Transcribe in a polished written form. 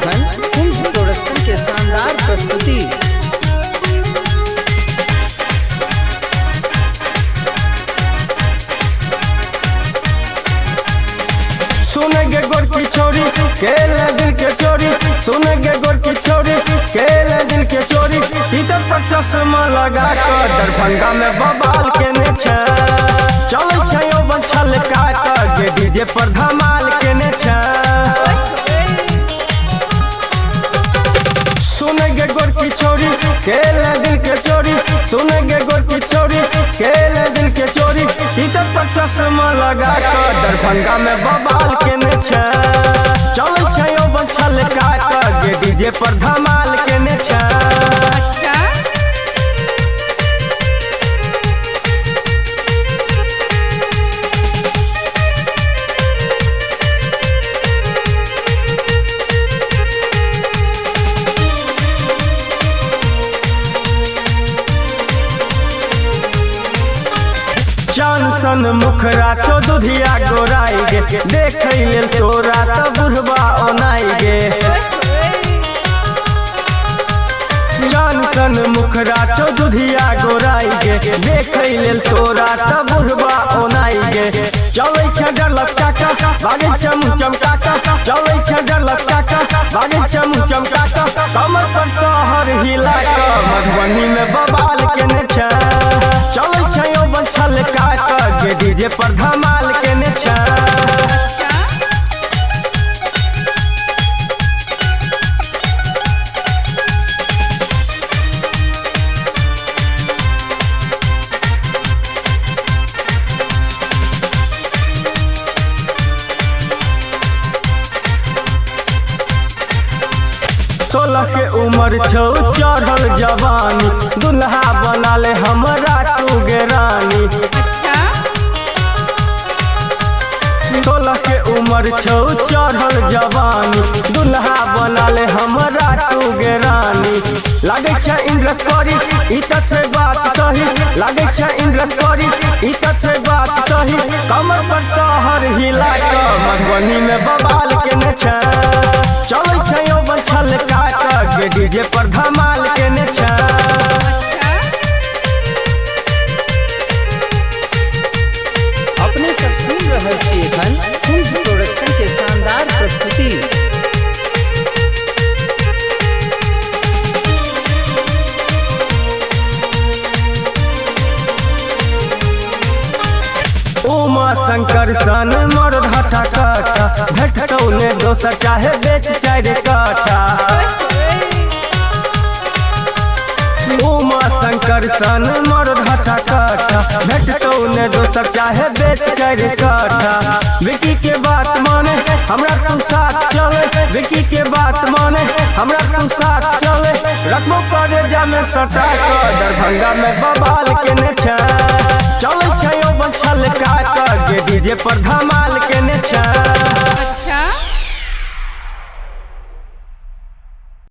एखन कुंज प्रोडक्शन के शानदार प्रस्तुति। सुनेंगे गोर की छोरी केले दिल के चोरी, सुनेंगे गोर की छोरी केले दिल के चोरी। टीचर पर चश्मा लगा कर दरभंगा में बवाल केने छे, चलै छै ओ बंछल काट जे डीजे पर धमाल केने छे। सुनेंगे गोर की छोरी केले दिल के चोरी, सुनेंगे गोर की छोरी केले दिल के चोरी। टीचर पर चश्मा लगा कर दरभंगा में बवाल केने छे, चलै छै ओ बंछल काट जे डीजे पर धमाल केने छे। चान सन मुखरा छो दुधिया गोराई गे, देख लेल तोरा त बुढ़बा ओनाई गे। चान सन मुखरा छो दुधिया गोराई गे, देख लेल तोरा त बुढ़बा ओनाई गे। चलै छै डरलक काका बागे छै मुँह चमकाका, चलै छै डरलक काका बागे छै मुँह चमकाका। कमर पर शहर हिला क मधुबनी में बवाल केने छै, चलै छै ओ बंछल काट जे डीजे पर धमाल केने छे। सोलह के उम्र छौ चढ़ल जवानी, दुल्हा बना ले हमरा तू गे रानी। सोलह के उम्र छौ चढ़ल जवानी, दुल्हा बना ले हमरा तू गे रानी। लागे छै इंद्र करी ई त छै बात सही, लागे छै इंद्र करी ई त छै बात सही। कमर पर शहर हिला क मधुबनी में बवाल केने छे, चलै छै ओ बंछल काट जे डीजे पर धमाल केने छे। अपने सब सुन रहल छी एखन कुंज प्रोडक्शन के शानदार प्रस्तुति। उमा शंकर सन मर्द हटा कटा, भेटतौ ने दोसर चाहे बेच चाहे काटा। उमा शंकर सन मर्द हटा कटा, भेटतौ ने दोसर चाहे बेच चाहे काटा। विकी के बात माने हमरा तू साथ चले, विकी के बात माने हमरा तू साथ चले। रखबो करेजा में सटा क दरभंगा में बवाल केने छे, चलै छै ओ बंछल काट जे डीजे पर धमाल केने छे।